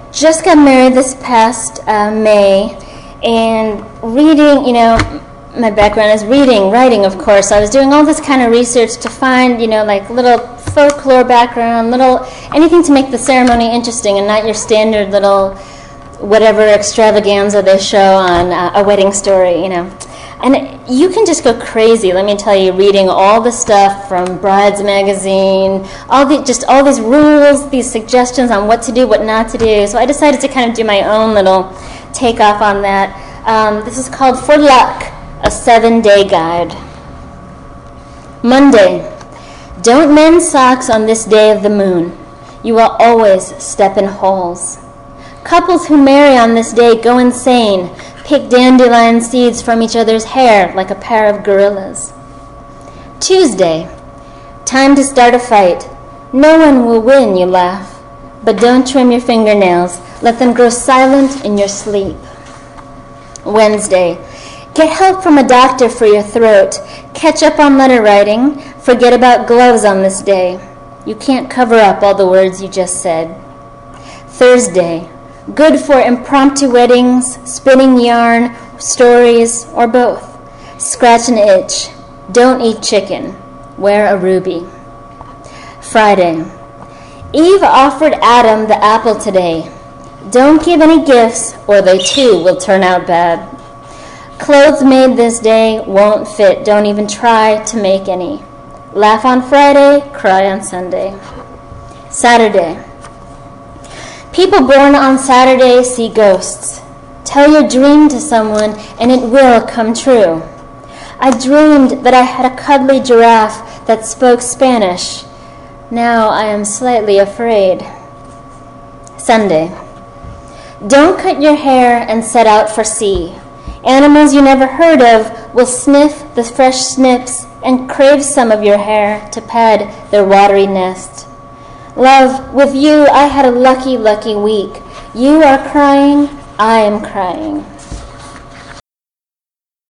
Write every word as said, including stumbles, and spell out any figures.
just got married this past uh, May, and reading, you know, my background is reading, writing, of course. So I was doing all this kind of research to find, you know, like little folklore background, little anything to make the ceremony interesting and not your standard little whatever extravaganza they show on uh, A Wedding Story, you know. And you can just go crazy, let me tell you, reading all the stuff from Brides Magazine, all the just all these rules, these suggestions on what to do, what not to do. So I decided to kind of do my own little takeoff on that. Um, this is called For Luck, a seven-day guide. Monday, don't mend socks on this day of the moon. You will always step in holes. Couples who marry on this day go insane, pick dandelion seeds from each other's hair like a pair of gorillas. Tuesday, time to start a fight. No one will win, you laugh, but don't trim your fingernails. Let them grow silent in your sleep. Wednesday, get help from a doctor for your throat. Catch up on letter writing. Forget about gloves on this day. You can't cover up all the words you just said. Thursday, good for impromptu weddings, spinning yarn, stories, or both. Scratch an itch. Don't eat chicken. Wear a ruby. Friday, Eve offered Adam the apple today. Don't give any gifts, or they too will turn out bad. Clothes made this day won't fit. Don't even try to make any. Laugh on Friday, cry on Sunday. Saturday, people born on Saturday see ghosts. Tell your dream to someone and it will come true. I dreamed that I had a cuddly giraffe that spoke Spanish. Now I am slightly afraid. Sunday, don't cut your hair and set out for sea. Animals you never heard of will sniff the fresh snips and crave some of your hair to pad their watery nest. Love, with you I had a lucky, lucky week. You are crying, I am crying.